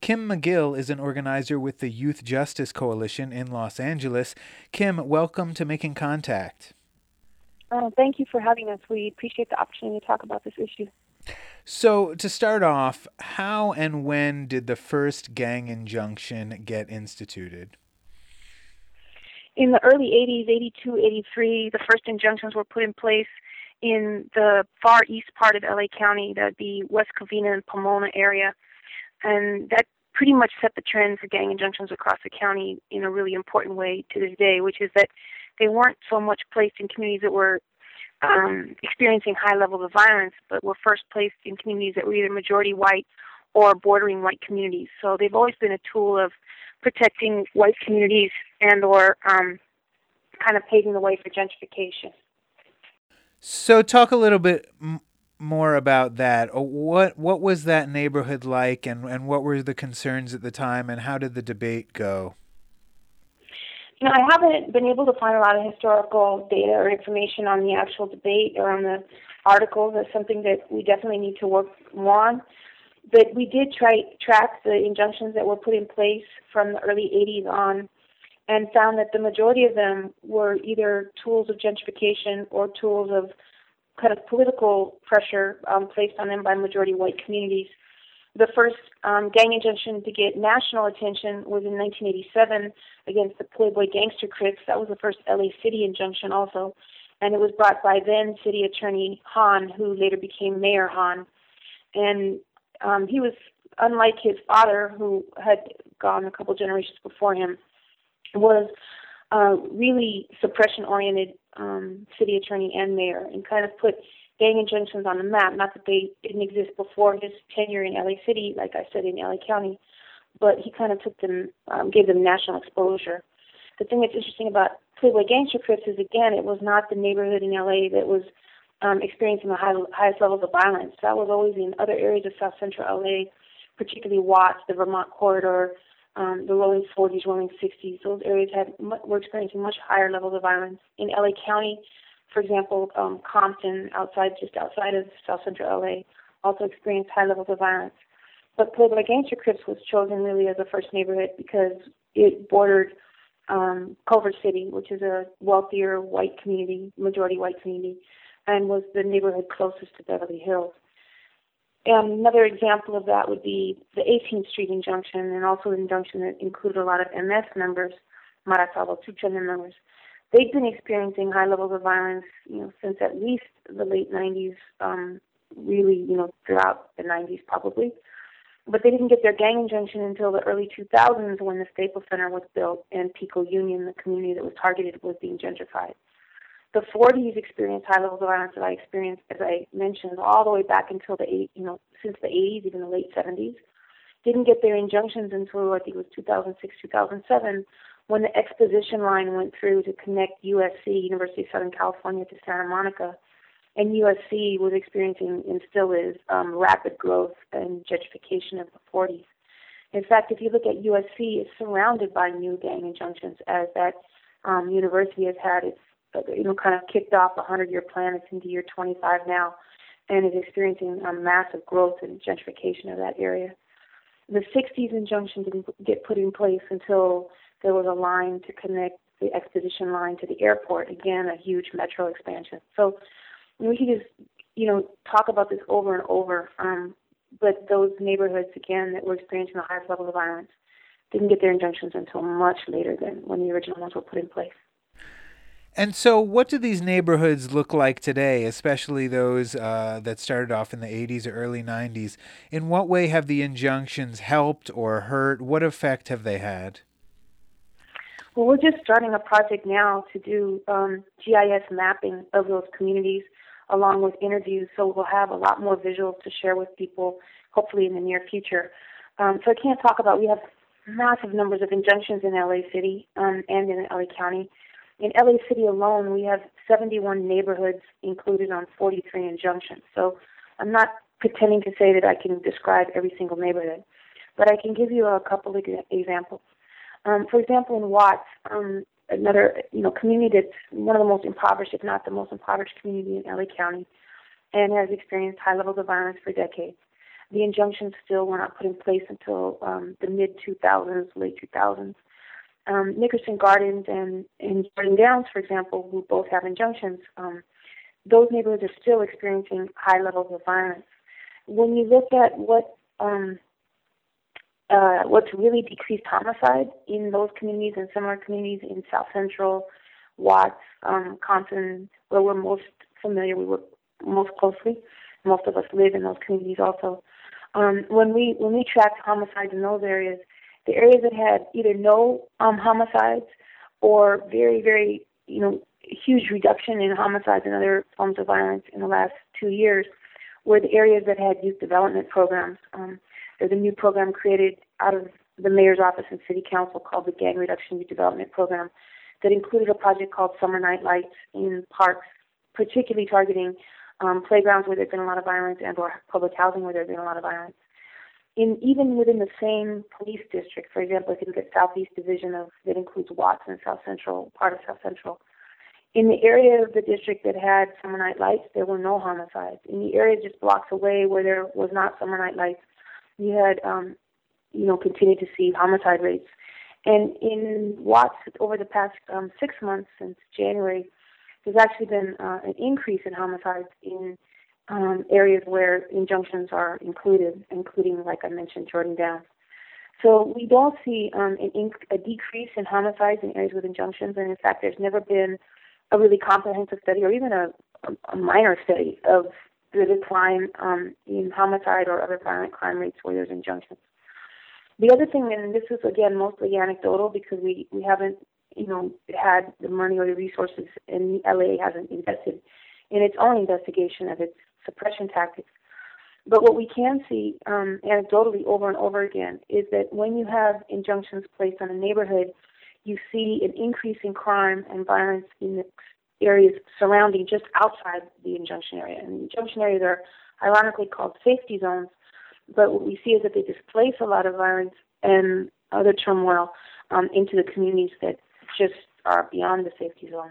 Kim McGill is an organizer with the Youth Justice Coalition in Los Angeles. Kim, welcome to Making Contact. Thank you for having us. We appreciate the opportunity to talk about this issue. So, to start off, how and when did the first gang injunction get instituted? In the early 80s, 82, 83, the first injunctions were put in place in the far east part of LA County, that'd be West Covina and Pomona area. And that pretty much set the trend for gang injunctions across the county in a really important way to this day, which is that they weren't so much placed in communities that were experiencing high levels of violence, but were first placed in communities that were either majority white or bordering white communities. So they've always been a tool of protecting white communities and or kind of paving the way for gentrification. So, talk a little bit more about that. What was that neighborhood like, and what were the concerns at the time, and how did the debate go? I haven't been able to find a lot of historical data or information on the actual debate or on the articles. That's something that we definitely need to work more on. But we did track the injunctions that were put in place from the early 80s on and found that the majority of them were either tools of gentrification or tools of kind of political pressure placed on them by majority white communities. The first gang injunction to get national attention was in 1987 against the Playboy Gangster Crips. That was the first LA City injunction also, and it was brought by then City Attorney Hahn, who later became Mayor Hahn. And he was, unlike his father, who had gone a couple generations before him, was really suppression-oriented city attorney and mayor, and kind of put gang injunctions on the map. Not that they didn't exist before his tenure in LA City, like I said, in LA County, but he kind of took them, gave them national exposure. The thing that's interesting about Playboy Gangster Crips is, again, it was not the neighborhood in LA that was experiencing the highest levels of violence. That was always in other areas of South Central LA, particularly Watts, the Vermont Corridor, the Rolling 40s, Rolling 60s. Those areas were experiencing much higher levels of violence. In LA County, for example, Compton, just outside of South Central LA, also experienced high levels of violence. But Playboy Gangster Crips was chosen really as a first neighborhood because it bordered Culver City, which is a wealthier white community, majority white community, and was the neighborhood closest to Beverly Hills. And another example of that would be the 18th Street injunction, and also an injunction that included a lot of MS members, Maracaibo Tucson members. They'd been experiencing high levels of violence, since at least the late 90s, really, throughout the 90s probably. But they didn't get their gang injunction until the early 2000s when the Staples Center was built and Pico Union, the community that was targeted, was being gentrified. The 40s experienced high levels of violence that I experienced, as I mentioned, all the way back until since the 80s, even the late 70s. Didn't get their injunctions until I think it was 2006, 2007, when the exposition line went through to connect USC, University of Southern California, to Santa Monica. And USC was experiencing, and still is, rapid growth and gentrification of the 40s. In fact, if you look at USC, it's surrounded by new gang injunctions, as that university has had its kind of kicked off a 100-year plan. It's into year 25 now, and is experiencing massive growth and gentrification of that area. The 60s injunction didn't get put in place until there was a line to connect the exposition line to the airport. Again, a huge metro expansion. So we could just, talk about this over and over, but those neighborhoods, again, that were experiencing the highest level of violence didn't get their injunctions until much later than when the original ones were put in place. And so what do these neighborhoods look like today, especially those that started off in the 80s or early 90s? In what way have the injunctions helped or hurt? What effect have they had? Well, we're just starting a project now to do GIS mapping of those communities along with interviews, so we'll have a lot more visuals to share with people, hopefully in the near future. So I can't talk about, we have massive numbers of injunctions in LA City and in LA County. In LA City alone, we have 71 neighborhoods included on 43 injunctions. So I'm not pretending to say that I can describe every single neighborhood, but I can give you a couple of examples. For example, in Watts, another community that's one of the most impoverished, if not the most impoverished community in LA County, and has experienced high levels of violence for decades. The injunctions still were not put in place until the mid-2000s, late 2000s. Nickerson Gardens and Jordan Downs, for example, who both have injunctions, those neighborhoods are still experiencing high levels of violence. When you look at what's really decreased homicide in those communities and similar communities in South Central, Watts, Compton, where we're most familiar, we work most closely. Most of us live in those communities also. When we tracked homicides in those areas, the areas that had either no homicides or very, very, huge reduction in homicides and other forms of violence in the last 2 years were the areas that had youth development programs. There's a new program created out of the mayor's office and city council called the Gang Reduction Youth Development Program that included a project called Summer Night Lights in parks, particularly targeting playgrounds where there's been a lot of violence and or public housing where there's been a lot of violence. Even within the same police district, for example, if you look at Southeast Division that includes Watts and South Central, part of South Central, in the area of the district that had Summer Night Lights, there were no homicides. In the area just blocks away where there was not Summer Night Lights, you had, continued to see homicide rates. And in Watts, over the past 6 months since January, there's actually been an increase in homicides in areas where injunctions are included, including, like I mentioned, Jordan Downs. So we don't see a decrease in homicides in areas with injunctions, and in fact, there's never been a really comprehensive study or even a minor study of the decline in homicide or other violent crime rates where there's injunctions. The other thing, and this is again mostly anecdotal because we haven't had the money or the resources, and LA hasn't invested in its own investigation of its suppression tactics. But what we can see anecdotally over and over again is that when you have injunctions placed on a neighborhood, you see an increase in crime and violence in the areas surrounding just outside the injunction area. And the injunction areas are ironically called safety zones, but what we see is that they displace a lot of violence and other turmoil into the communities that just are beyond the safety zone.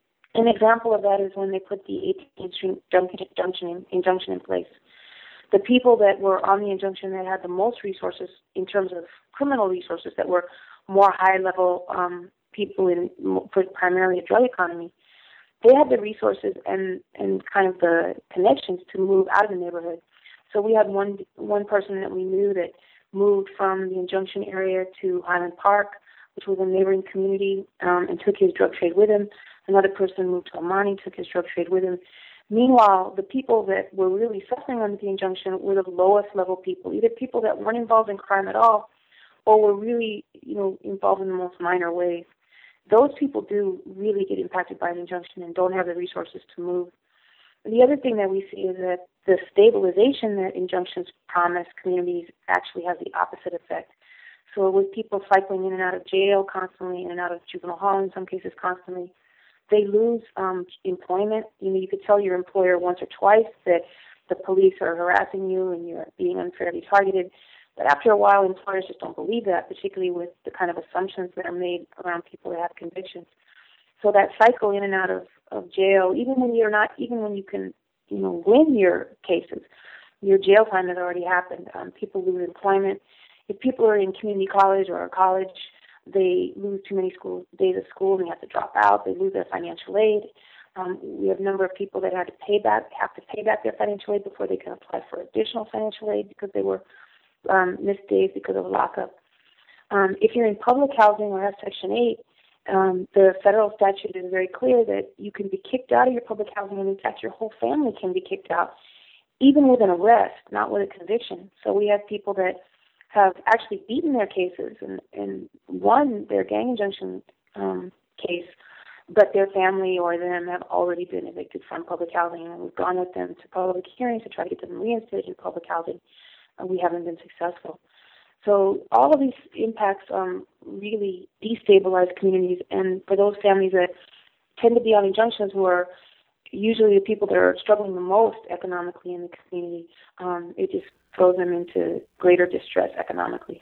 An example of that is when they put the 18th Street injunction in place. The people that were on the injunction that had the most resources in terms of criminal resources that were more high-level people in primarily a drug economy, they had the resources and kind of the connections to move out of the neighborhood. So we had one person that we knew that moved from the injunction area to Highland Park, which was a neighboring community, and took his drug trade with him. Another person moved to Amani, took his drug trade with him. Meanwhile, the people that were really suffering under the injunction were the lowest level people, either people that weren't involved in crime at all or were really, involved in the most minor ways. Those people do really get impacted by an injunction and don't have the resources to move. And the other thing that we see is that the stabilization that injunctions promise communities actually has the opposite effect. So with people cycling in and out of jail constantly, in and out of juvenile hall in some cases constantly, they lose employment. You could tell your employer once or twice that the police are harassing you and you're being unfairly targeted. But after a while, employers just don't believe that, particularly with the kind of assumptions that are made around people that have convictions. So that cycle in and out of jail, even when you can, win your cases, your jail time has already happened. People lose employment. If people are in community college or college, they lose too many days of school and they have to drop out. They lose their financial aid. We have a number of people that have to pay back their financial aid before they can apply for additional financial aid because they were missed days because of lockup. If you're in public housing or have Section 8, the federal statute is very clear that you can be kicked out of your public housing, and in fact your whole family can be kicked out, even with an arrest, not with a conviction. So we have people that have actually beaten their cases and won their gang injunction case, but their family or them have already been evicted from public housing, and we've gone with them to public hearings to try to get them reinstated in public housing, and we haven't been successful. So all of these impacts really destabilize communities, and for those families that tend to be on injunctions who are usually the people that are struggling the most economically in the community, it just throws them into greater distress economically.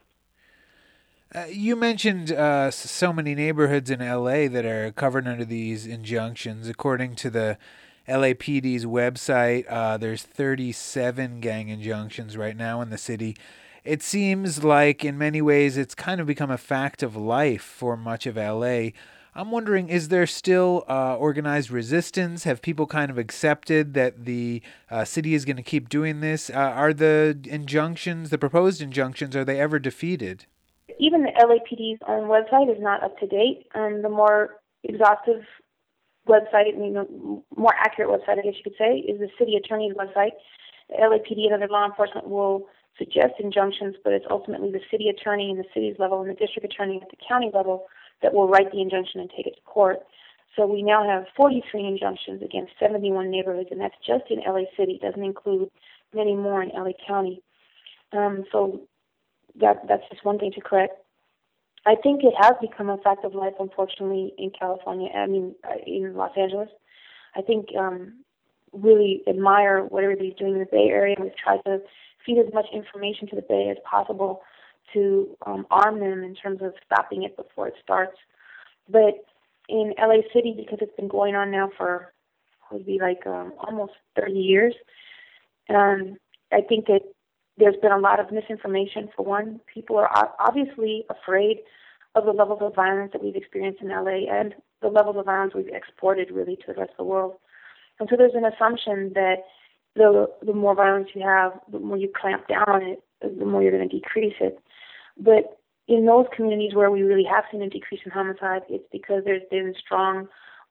You mentioned so many neighborhoods in LA that are covered under these injunctions. According to the LAPD's website, there's 37 gang injunctions right now in the city. It seems like in many ways it's kind of become a fact of life for much of LA. I'm wondering, is there still organized resistance? Have people kind of accepted that the city is going to keep doing this? Are the injunctions, the proposed injunctions, are they ever defeated? Even the LAPD's own website is not up to date. The more exhaustive website, more accurate website, I guess you could say, is the city attorney's website. The LAPD and other law enforcement will suggest injunctions, but it's ultimately the city attorney in the city's level and the district attorney at the county level that will write the injunction and take it to court. So we now have 43 injunctions against 71 neighborhoods, and that's just in LA City. It doesn't include many more in LA County. So that's just one thing to correct. I think it has become a fact of life, unfortunately, in California. In Los Angeles. I think really admire what everybody's doing in the Bay Area. We've tried to feed as much information to the Bay as possible to arm them in terms of stopping it before it starts. But in LA City, because it's been going on now for would be like almost 30 years, I think that there's been a lot of misinformation. For one, people are obviously afraid of the levels of violence that we've experienced in LA and the levels of violence we've exported really to the rest of the world. And so there's an assumption that the more violence you have, the more you clamp down on it, the more you're going to decrease it. But in those communities where we really have seen a decrease in homicide, it's because there's been strong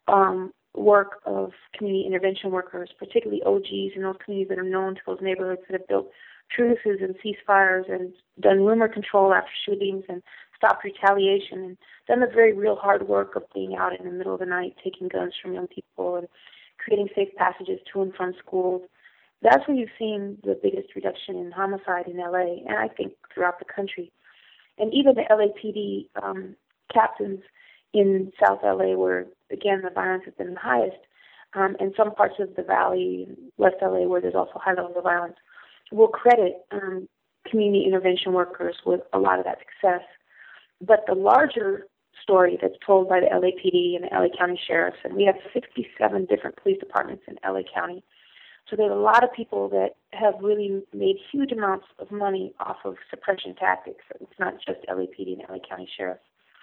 work of community intervention workers, particularly OGs in those communities that are known to those neighborhoods that have built truces and ceasefires and done rumor control after shootings and stopped retaliation and done the very real hard work of being out in the middle of the night, taking guns from young people and creating safe passages to and from schools. That's where you've seen the biggest reduction in homicide in LA, and I think throughout the country. And even the LAPD captains in South LA, where, again, the violence has been the highest, and some parts of the Valley, West LA, where there's also high levels of violence, will credit community intervention workers with a lot of that success. But the larger story that's told by the LAPD and the LA County Sheriffs, and we have 67 different police departments in LA County, so there's a lot of people that have really made huge amounts of money off of suppression tactics. It's not just LAPD and LA County Sheriffs.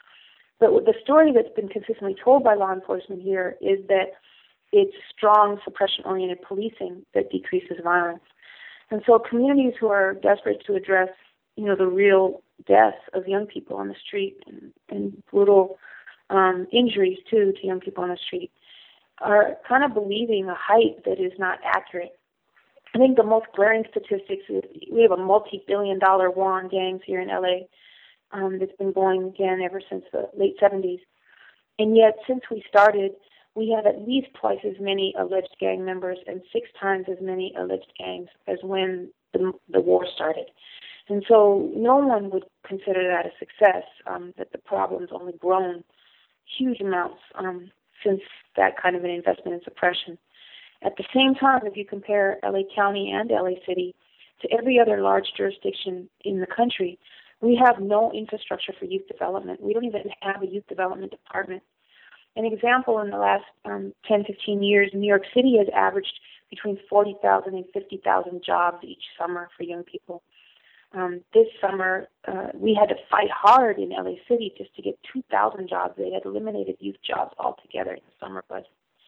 But the story that's been consistently told by law enforcement here is that it's strong suppression-oriented policing that decreases violence. And so communities who are desperate to address, the real deaths of young people on the street and brutal injuries, too, to young people on the street, are kind of believing a hype that is not accurate. I think the most glaring statistics is we have a multi-billion-dollar war on gangs here in LA that's been going again ever since the late 70s. And yet, since we started, we have at least twice as many alleged gang members and 6 times as many alleged gangs as when the war started. And so no one would consider that a success, that the problem's only grown huge amounts since that kind of an investment in suppression. At the same time, if you compare LA County and LA City to every other large jurisdiction in the country, we have no infrastructure for youth development. We don't even have a youth development department. An example, in the last 10, 15 years, New York City has averaged between 40,000 and 50,000 jobs each summer for young people. This summer, we had to fight hard in LA City just to get 2,000 jobs. They had eliminated youth jobs altogether in the summer budget.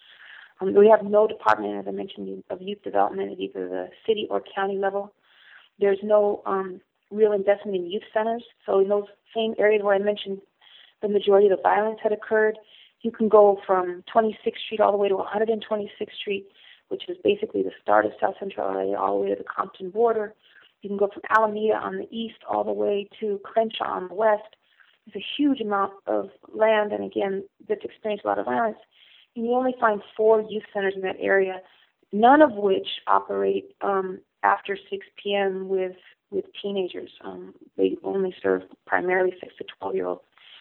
We have no department, as I mentioned, of youth development at either the city or county level. There's no real investment in youth centers. So in those same areas where I mentioned the majority of the violence had occurred, you can go from 26th Street all the way to 126th Street, which is basically the start of South Central LA, all the way to the Compton border. You can go from Alameda on the east all the way to Crenshaw on the west. There's a huge amount of land, and again, that's experienced a lot of violence. And you only find 4 youth centers in that area, none of which operate after 6 p.m. with teenagers. They only serve primarily 6 to 12-year-olds.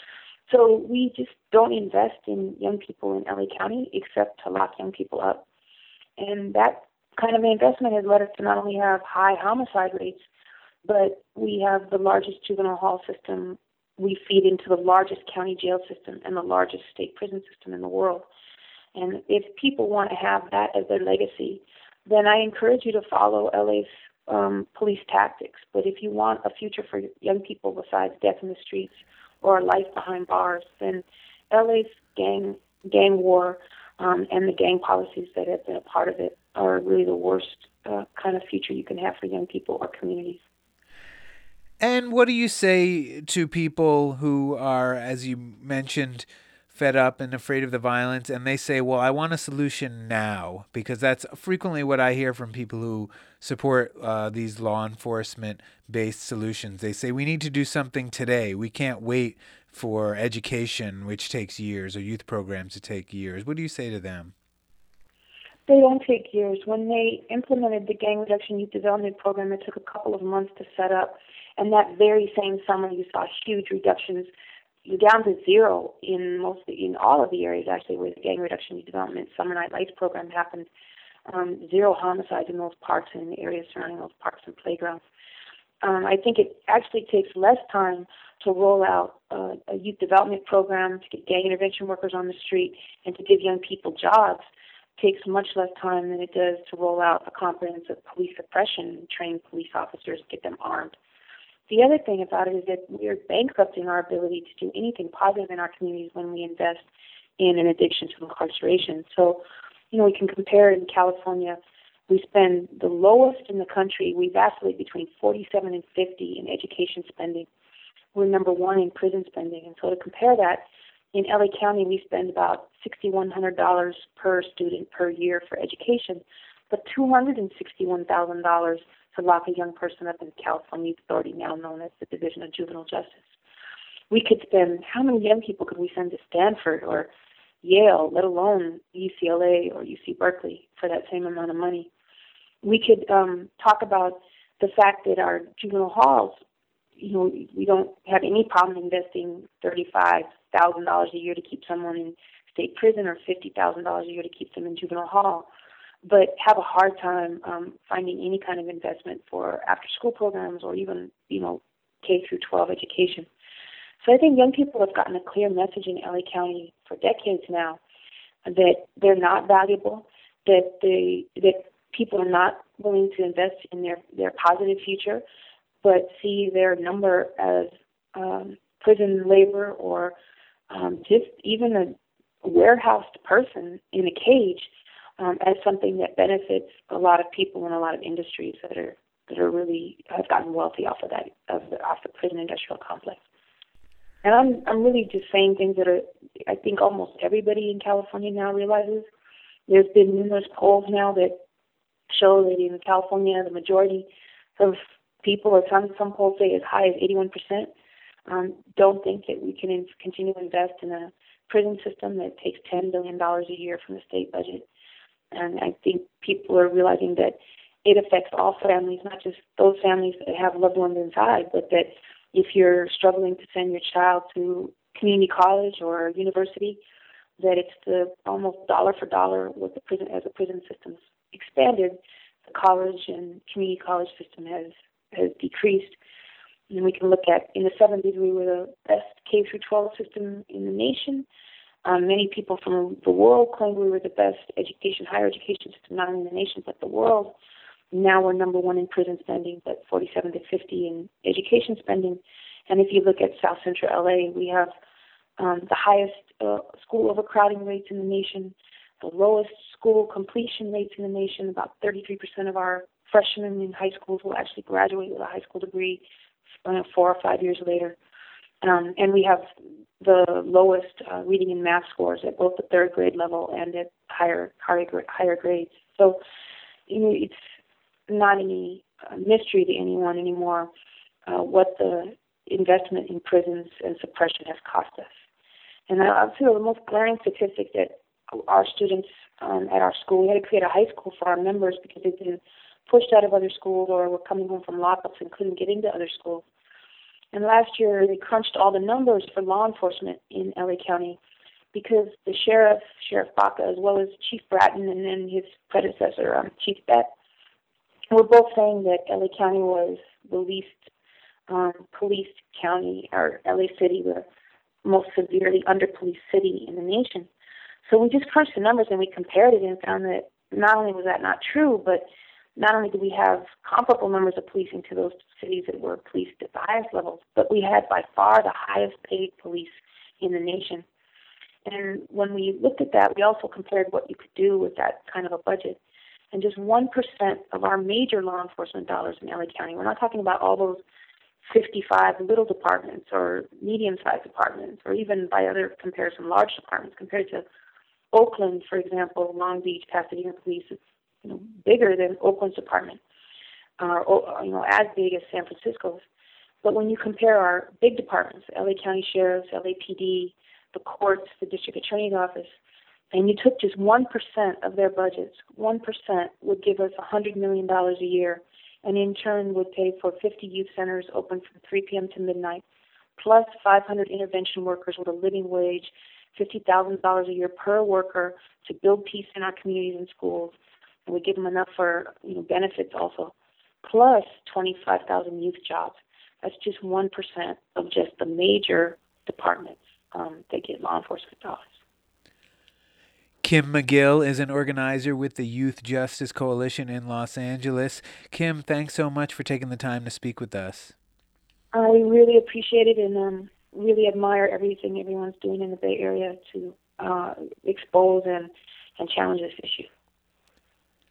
So we just don't invest in young people in LA County except to lock young people up. And that kind of investment has led us to not only have high homicide rates, but we have the largest juvenile hall system. We feed into the largest county jail system and the largest state prison system in the world. And if people want to have that as their legacy, then I encourage you to follow LA's police tactics. But if you want a future for young people besides death in the streets or a life behind bars, then LA's gang war and the gang policies that have been a part of it are really the worst kind of future you can have for young people or communities. And what do you say to people who are, as you mentioned, fed up and afraid of the violence, and they say, well, I want a solution now? Because that's frequently what I hear from people who support these law enforcement-based solutions. They say, we need to do something today. We can't wait for education, which takes years, or youth programs to take years. What do you say to them? They don't take years. When they implemented the Gang Reduction Youth Development Program, it took a couple of months to set up. And that very same summer, you saw huge reductions. You're down to zero in all of the areas actually where the Gang Reduction Youth Development Summer Night Lights program happened. Zero homicides in those parks and in the areas surrounding those parks and playgrounds. I think it actually takes less time to roll out a youth development program, to get gang intervention workers on the street, and to give young people jobs. It takes much less time than it does to roll out a comprehensive police suppression and train police officers, get them armed. The other thing about it is that we're bankrupting our ability to do anything positive in our communities when we invest in an addiction to incarceration. So, we can compare in California. We spend the lowest in the country. We vacillate between 47 and 50 in education spending. We're number one in prison spending. And so to compare that, in LA County, we spend about $6,100 per student per year for education, but $261,000 to lock a young person up in the California Youth Authority, now known as the Division of Juvenile Justice. We could spend, how many young people could we send to Stanford or Yale, let alone UCLA or UC Berkeley for that same amount of money? We could talk about the fact that our juvenile halls, we don't have any problem investing $35,000 a year to keep someone in state prison or $50,000 a year to keep them in juvenile hall, but have a hard time finding any kind of investment for after-school programs or even, K through 12 education. So I think young people have gotten a clear message in LA County for decades now that they're not valuable, that people are not willing to invest in their positive future, but see their number as prison labor or just even a warehoused person in a cage as something that benefits a lot of people and a lot of industries that are really have gotten wealthy off of that off the prison industrial complex. And I'm really just saying things that I think almost everybody in California now realizes. There's been numerous polls now that show that in California, the majority of people, or some polls say as high as 81%, don't think that we can continue to invest in a prison system that takes $10 billion a year from the state budget. And I think people are realizing that it affects all families, not just those families that have loved ones inside, but that if you're struggling to send your child to community college or university, that it's the almost dollar for dollar what the prison, as the prison system's expanded, the college and community college system has decreased. And we can look at, in the 70s, we were the best K through 12 system in the nation. Many people from the world claim we were the best higher education system, not only in the nation, but the world. Now we're number one in prison spending, but 47 to 50 in education spending. And if you look at South Central LA, we have the highest school overcrowding rates in the nation, the lowest school completion rates in the nation. About 33% of our freshmen in high schools will actually graduate with a high school degree 4 or 5 years later. And we have the lowest reading and math scores at both the third grade level and at higher grades. So, it's not any mystery to anyone anymore what the investment in prisons and suppression has cost us. And I'll say the most glaring statistic that our students at our school, we had to create a high school for our members because they've been pushed out of other schools or were coming home from lockups and couldn't get into other schools. And last year, they crunched all the numbers for law enforcement in LA County because the Sheriff Baca, as well as Chief Bratton and then his predecessor, Chief Bett, were both saying that LA County was the least policed county, or LA City, the most severely under-policed city in the nation. So we just crunched the numbers and we compared it and found that not only was that not true, but not only did we have comparable numbers of policing to those cities that were policed at the highest levels, but we had by far the highest paid police in the nation. And when we looked at that, we also compared what you could do with that kind of a budget. And just 1% of our major law enforcement dollars in LA County, we're not talking about all those 55 little departments or medium-sized departments, or even by other comparison, large departments compared to Oakland, for example, Long Beach, Pasadena Police is bigger than Oakland's department, or as big as San Francisco's. But when you compare our big departments, LA County Sheriff's, LAPD, the courts, the District Attorney's Office, and you took just 1% of their budgets, 1% would give us $100 million a year, and in turn would pay for 50 youth centers open from 3 p.m. to midnight, plus 500 intervention workers with a living wage, $50,000 a year per worker to build peace in our communities and schools, and we give them enough for benefits also, plus 25,000 youth jobs. That's just 1% of just the major departments that get law enforcement dollars. Kim McGill is an organizer with the Youth Justice Coalition in Los Angeles. Kim, thanks so much for taking the time to speak with us. I really appreciate it and really admire everything everyone's doing in the Bay Area to expose and challenge this issue.